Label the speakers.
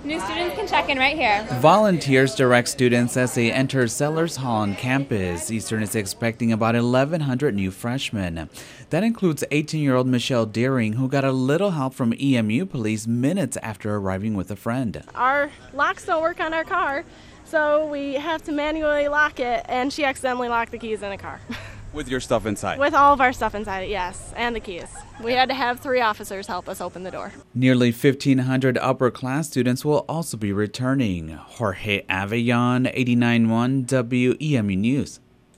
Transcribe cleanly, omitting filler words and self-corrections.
Speaker 1: New students can check in right here.
Speaker 2: Volunteers direct students as they enter Sellers Hall on campus. Eastern is expecting about 1,100 new freshmen. That includes 18-year-old Michelle Deering, who got a little help from EMU police minutes after arriving with a friend.
Speaker 3: Our locks don't work on our car, so we have to manually lock it, and she accidentally locked the keys in the car.
Speaker 4: With your stuff inside?
Speaker 3: With all of our stuff inside it, yes, and the keys. We had to have 3 officers help us open the door.
Speaker 2: Nearly 1,500 upper-class students will also be returning. Jorge Avellon, 89.1 WEMU News.